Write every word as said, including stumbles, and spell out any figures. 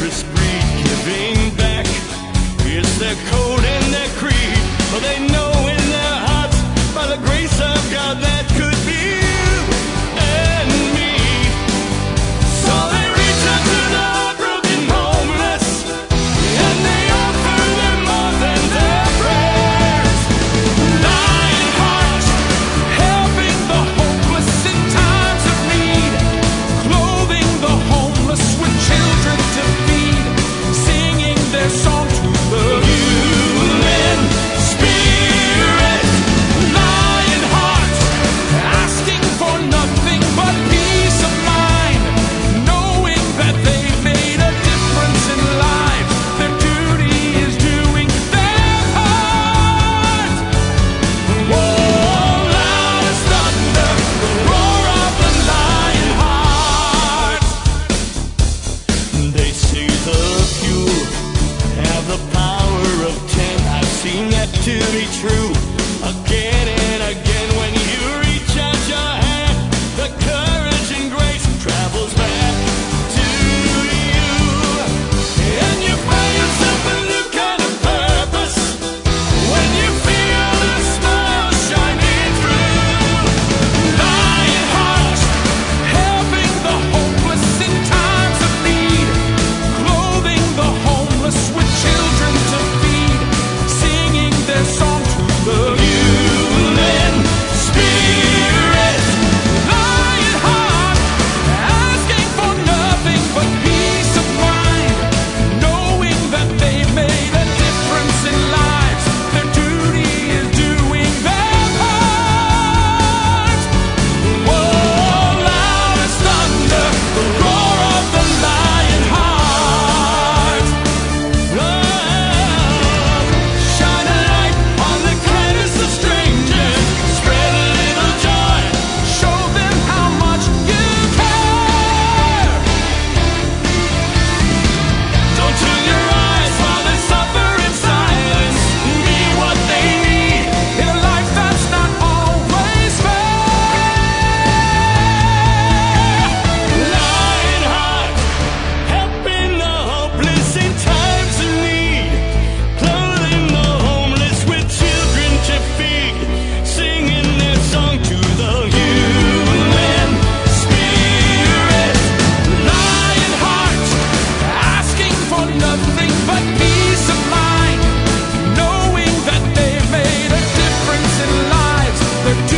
generous breed giving back. It's their code and their creed, but they know in their hearts, by the grace of God, that could be you and me. So they reach out to the heartbroken homeless, and they offer them more than their prayers. Lion Heart, helping the hopeless in times of need, clothing the homeless with children to feed, singing their song to the human spirit. Lion Heart, asking for nothing but peace of mind, knowing that they've made a difference in lives. Their duty is doing their part. Whoa, loud as thunder, the roar of the lion heart. They say the few have the power of ten. I've seen that to be true again and again. When you reach out your hand, the courage and grace travels back to you, and you find yourself a new kind of purpose when you feel the smile shining through. Lion Heart, helping the hopeless in times of need, clothing the homeless with children to feed, singing their song to the human spirit. Lion Heart, asking for nothing but peace of mind, knowing that they've made a difference in lives. Their duty is doing their part. Whoa, loud as thunder, the roar of the lion heart. Oh, shine a light on the kindness of strangers, spread a little joy, show them how much you care. Don't turn your eyes while they suffer in silence. Be what they need in a life that's not always fair. Lion Heart, helping the hopeless in times of need, clothing the homeless with children to feed, singing their song to the human spirit. Lion Heart, asking for nothing but peace of mind, knowing that they've made a difference in lives. They're